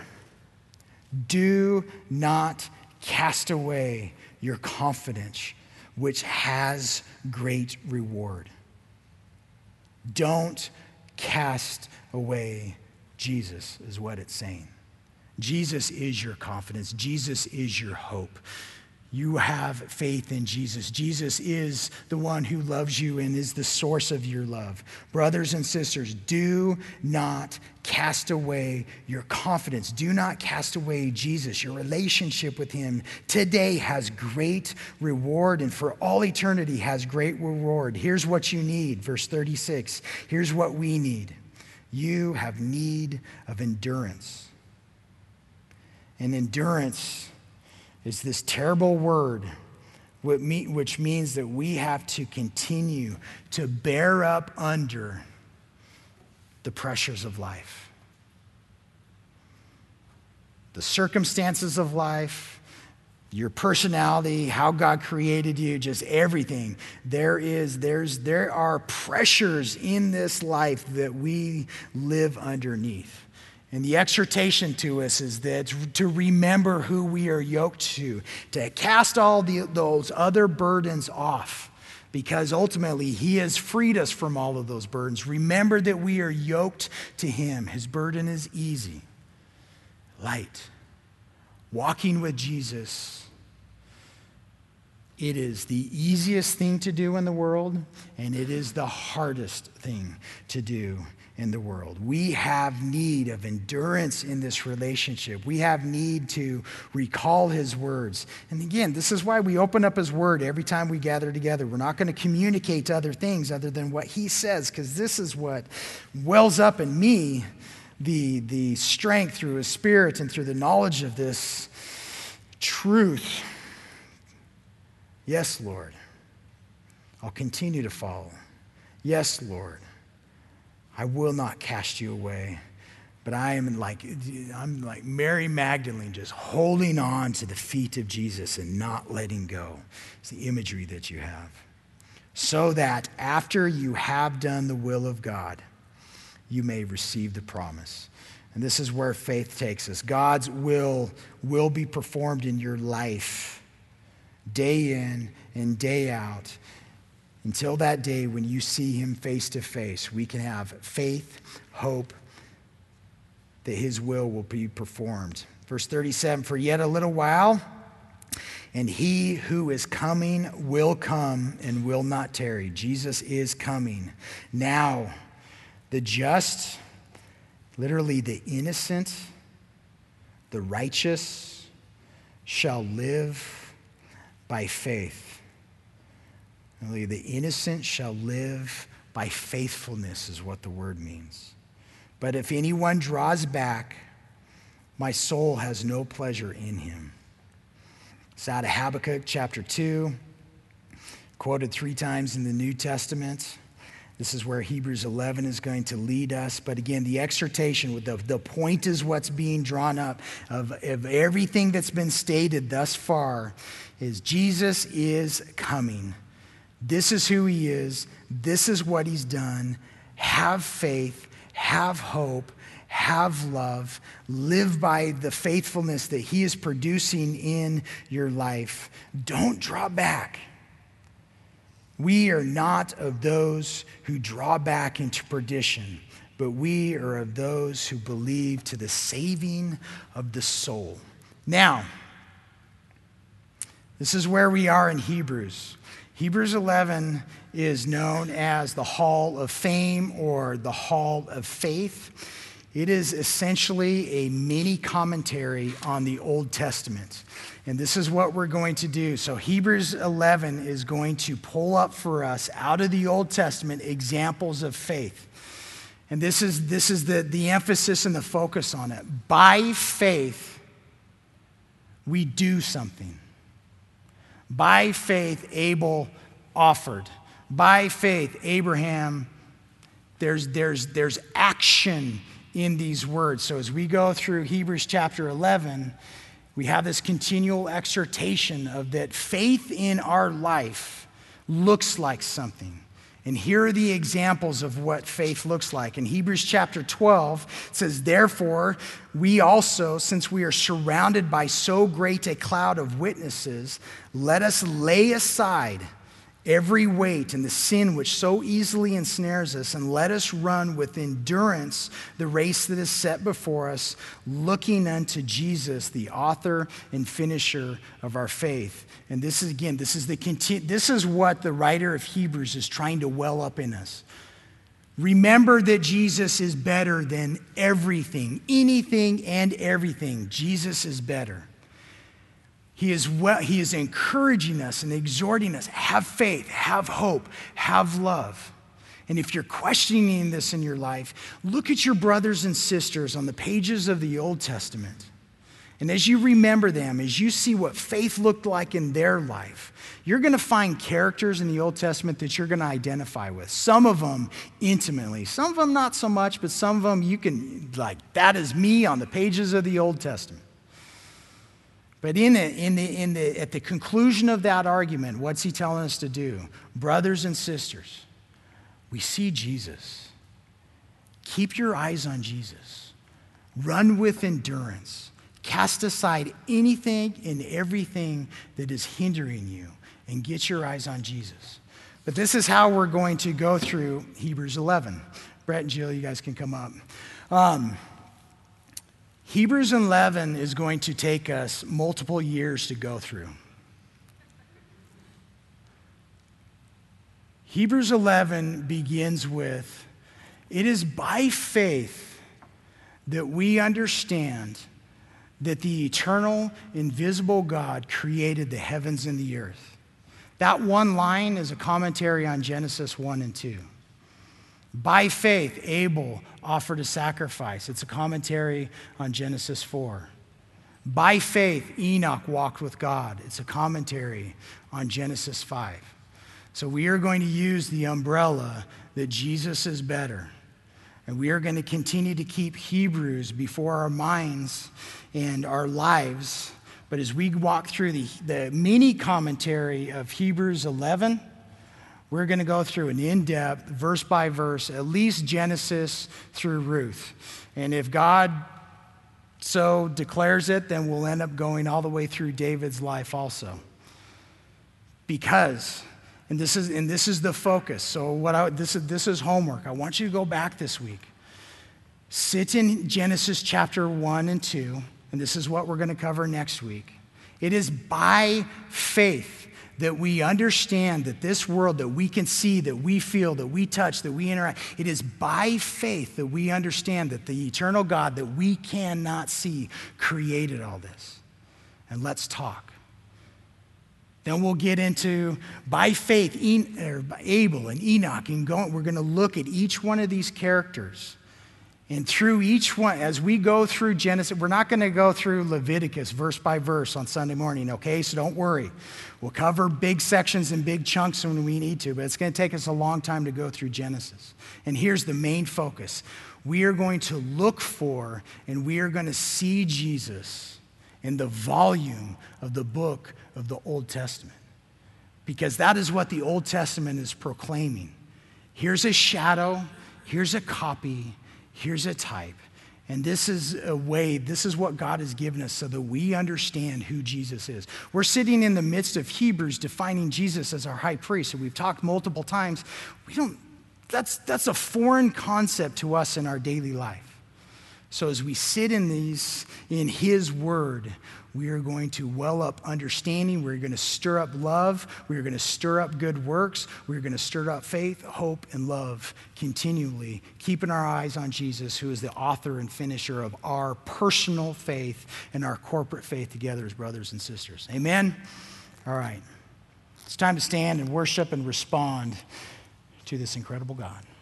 do not cast away your confidence, which has great reward. Don't cast away Jesus is what it's saying. Jesus is your confidence. Jesus is your hope. You have faith in Jesus. Jesus is the one who loves you and is the source of your love. Brothers and sisters, do not cast away your confidence. Do not cast away Jesus. Your relationship with him today has great reward, and for all eternity has great reward. Here's what you need, verse 36. Here's what we need. You have need of endurance. And endurance is this terrible word, which means that we have to continue to bear up under the pressures of life. The circumstances of life, your personality, how God created you, just everything. There are pressures in this life that we live underneath. And the exhortation to us is that to remember who we are yoked to cast all those other burdens off, because ultimately he has freed us from all of those burdens. Remember that we are yoked to him. His burden is easy, light. Walking with Jesus, it is the easiest thing to do in the world, and it is the hardest thing to do in the world. We have need of endurance in this relationship. We have need to recall his words. And again, this is why we open up his word every time we gather together. We're not going to communicate to other things other than what he says, because this is what wells up in me, the strength through his spirit and through the knowledge of this truth. Yes, Lord, I'll continue to follow. Yes, Lord, I will not cast you away. But I'm like Mary Magdalene, just holding on to the feet of Jesus and not letting go. It's the imagery that you have. So that after you have done the will of God, you may receive the promise. And this is where faith takes us. God's will be performed in your life, day in and day out. Until that day when you see him face to face, we can have faith, hope that his will be performed. Verse 37, for yet a little while, and he who is coming will come and will not tarry. Jesus is coming. Now, the just, literally the innocent, the righteous, shall live by faith. The innocent shall live by faithfulness is what the word means. But if anyone draws back, my soul has no pleasure in him. It's out of Habakkuk chapter 2, quoted 3 times in the New Testament. This is where Hebrews 11 is going to lead us. But again, the exhortation, the point is what's being drawn up of everything that's been stated thus far is Jesus is coming. This is who he is. This is what he's done. Have faith, have hope, have love. Live by the faithfulness that he is producing in your life. Don't draw back. We are not of those who draw back into perdition, but we are of those who believe to the saving of the soul. Now, this is where we are in Hebrews. Hebrews 11 is known as the Hall of Fame or the Hall of Faith. It is essentially a mini commentary on the Old Testament. And this is what we're going to do. So Hebrews 11 is going to pull up for us out of the Old Testament examples of faith. And this is the emphasis and the focus on it. By faith, we do something. By faith, Abel offered. By faith, Abraham, there's action in these words. So as we go through Hebrews chapter 11, we have this continual exhortation of that faith in our life looks like something. And here are the examples of what faith looks like. In Hebrews chapter 12, it says, therefore, we also, since we are surrounded by so great a cloud of witnesses, let us lay aside every weight and the sin which so easily ensnares us, and let us run with endurance the race that is set before us, looking unto Jesus, the author and finisher of our faith. And this is, again, this is what the writer of Hebrews is trying to well up in us. Remember that Jesus is better than everything, anything and everything. Jesus is better. He is encouraging us and exhorting us, have faith, have hope, have love. And if you're questioning this in your life, look at your brothers and sisters on the pages of the Old Testament. And as you remember them, as you see what faith looked like in their life, you're going to find characters in the Old Testament that you're going to identify with. Some of them intimately, some of them not so much, but some of them you can, like, that is me on the pages of the Old Testament. But at the conclusion of that argument, what's he telling us to do? Brothers and sisters, we see Jesus. Keep your eyes on Jesus. Run with endurance. Cast aside anything and everything that is hindering you and get your eyes on Jesus. But this is how we're going to go through Hebrews 11. Brett and Jill, you guys can come up. Hebrews 11 is going to take us multiple years to go through. Hebrews 11 begins with, it is by faith that we understand that the eternal, invisible God created the heavens and the earth. That one line is a commentary on Genesis 1 and 2. By faith, Abel offered a sacrifice. It's a commentary on Genesis 4. By faith, Enoch walked with God. It's a commentary on Genesis 5. So we are going to use the umbrella that Jesus is better. And we are going to continue to keep Hebrews before our minds and our lives. But as we walk through the mini commentary of Hebrews 11, we're going to go through an in-depth, verse by verse, at least Genesis through Ruth. And if God so declares it, then we'll end up going all the way through David's life also. Because, and this is the focus. So this is homework. I want you to go back this week. Sit in Genesis chapter 1 and 2, and this is what we're going to cover next week. It is by faith that we understand that this world that we can see, that we feel, that we touch, that we interact, it is by faith that we understand that the eternal God that we cannot see created all this. And let's talk. Then we'll get into, by faith, Abel and Enoch, and we're going to look at each one of these characters. And through each one, as we go through Genesis, we're not going to go through Leviticus verse by verse on Sunday morning, okay? So don't worry. We'll cover big sections and big chunks when we need to, but it's going to take us a long time to go through Genesis. And here's the main focus. We are going to look for and we are going to see Jesus in the volume of the book of the Old Testament. Because that is what the Old Testament is proclaiming. Here's a shadow, here's a copy, here's a type. And this is what God has given us so that we understand who Jesus is. We're sitting in the midst of Hebrews defining Jesus as our high priest. And we've talked multiple times. That's a foreign concept to us in our daily life. So as we sit in his word, we are going to well up understanding. We're going to stir up love. We're going to stir up good works. We're going to stir up faith, hope, and love continually, keeping our eyes on Jesus, who is the author and finisher of our personal faith and our corporate faith together as brothers and sisters. Amen? All right. It's time to stand and worship and respond to this incredible God.